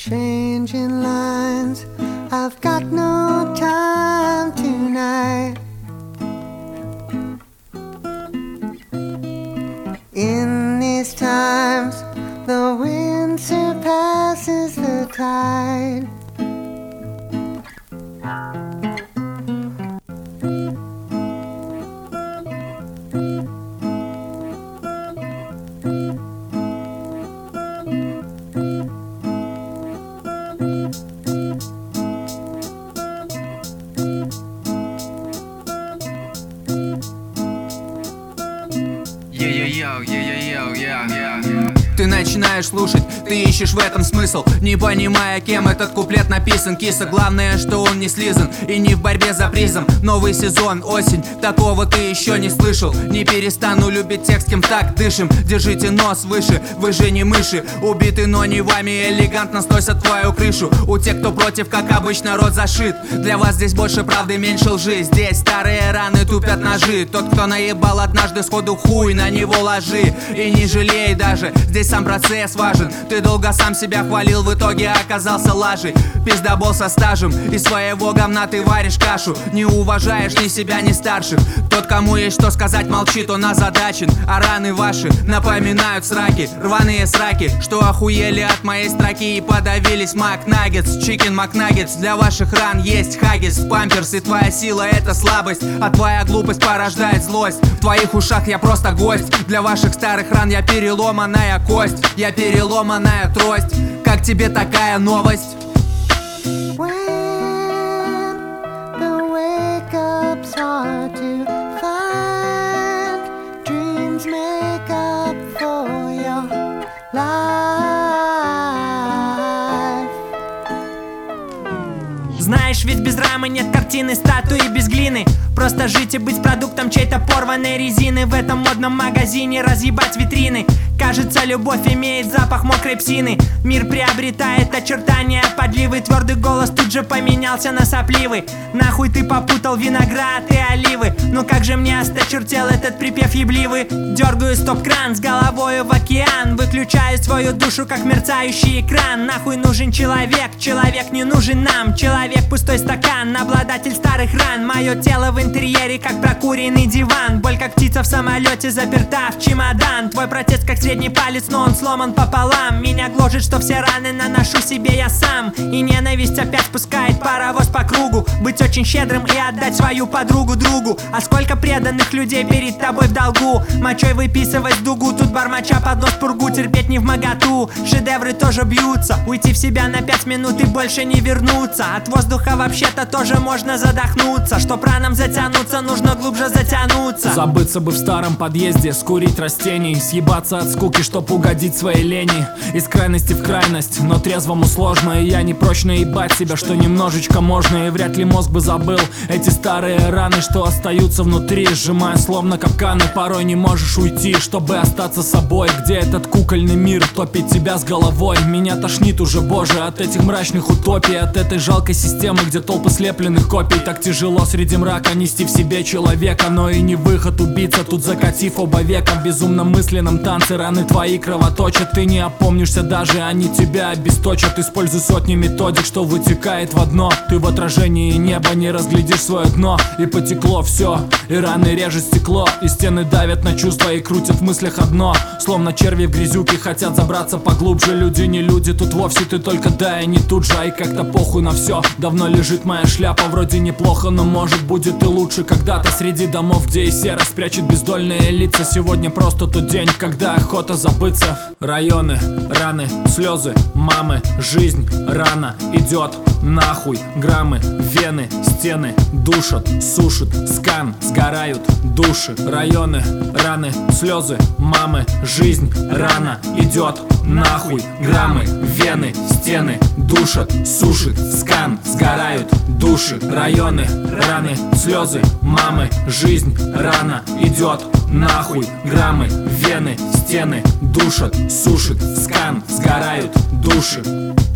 changing lines. I've got no time tonight. In these times, the wind surpasses the tide. Ты начинаешь слушать, ты ищешь в этом смысл, не понимая, кем этот куплет написан. Киса, главное, что он не слизан и не в борьбе за призом. Новый сезон, осень, такого ты еще не слышал. Не перестану любить тех, с кем так дышим. Держите нос выше, вы же не мыши. Убиты, но не вами, элегантно сносят твою крышу. У тех, кто против, как обычно, рот зашит. Для вас здесь больше правды, меньше лжи. Здесь старые раны тупят ножи. Тот, кто наебал однажды, сходу хуй на него ложи. И не жалей даже, здесь сам процесс важен. Ты долго сам себя хвалил, в итоге оказался лажей. Пиздобол со стажем, из своего говна ты варишь кашу. Не уважаешь ни себя, ни старших. Тот, кому есть что сказать, молчит, он озадачен. А раны ваши напоминают сраки, рваные сраки, что охуели от моей строки и подавились Макнаггетс, чикен Макнаггетс. Для ваших ран есть хаггис, памперс, и твоя сила это слабость, а твоя глупость порождает злость. В твоих ушах я просто гость, для ваших старых ран я переломанная кость. Я переломанная трость. Как тебе такая новость? When the wake-up's hard to find, dreams make up for your life. Знаешь, ведь без рамы нет картины, статуи без глины. Просто жить и быть продуктом чьей-то порванной резины. В этом модном магазине разъебать витрины. Кажется, любовь имеет запах мокрой псины. Мир приобретает очертания подливы. Твердый голос тут же поменялся на сопливый. Нахуй ты попутал виноград и оливы. Ну как же мне осточертел этот припев ебливый. Дергаю стоп-кран с головою в океан. Выключаю свою душу, как мерцающий экран. Нахуй нужен человек, человек не нужен нам. Человек пустой стакан, обладатель старых ран. Мое тело в интерьере, как прокуренный диван. Боль, как птица в самолете, заперта в чемодан. Твой протест, как средний палец, но он сломан пополам. Меня гложет, что все раны наношу себе я сам. И ненависть опять пускает паровоз по кругу. Быть очень щедрым и отдать свою подругу другу. А сколько преданных людей перед тобой в долгу. Мочой выписывать дугу, тут бормоча под нос пургу. Терпеть не вмоготу, шедевры тоже бьются. Уйти в себя на 5 минут и больше не вернуться. От воздуха вообще-то тоже можно задохнуться. Чтоб ранам затянуться, нужно глубже затянуться. Забыться бы в старом подъезде, скурить растений, съебаться от скуки, чтоб угодить своей лени. Из крайности в крайность, но трезвому сложно. И я не прочь наебать себя, что немножечко можно. И вряд ли мозг бы забыл эти старые раны, что остаются внутри, сжимая словно капканы. Порой не можешь уйти, чтобы остаться собой. Где этот кукольный мир топит тебя с головой. Меня тошнит уже, боже, от этих мрачных утопий. От этой жалкой системы, где толпы слепленных копий. Так тяжело среди мрака нести в себе человека. Но и не выход убиться, тут закатив оба века. В безумном мысленном танце раны твои кровоточат. Ты не опомнишься даже, они тебя обесточат. Используй сотни методик, что вытекает в одно. Ты в отражении неба не разглядишь свое дно. И потекло все, и раны режет стекло. И стены давят на чувства и крутят в мыслях одно. Словно черви в грязюке хотят забраться поглубже. Люди не люди, тут вовсе ты только да и не тут же. И как-то похуй на все. Давно лежит моя шляпа, вроде неплохо, но может будет и лучше. Когда-то среди домов, где и сера спрячет бездольные лица. Сегодня просто тот день, когда охота забыться. Районы, раны, слезы, мамы, жизнь рано идет нахуй. Граммы, вены, стены душат, сушат, скан, сгорают души. Районы, раны, слезы, мамы, жизнь рано идет нахуй. Граммы, вены, стены душат, сушат, скан, сгорают души. Районы, раны, слезы, мамы, жизнь рано идет нахуй. Граммы, вены, стены душат, сушат, скан, сгорают души.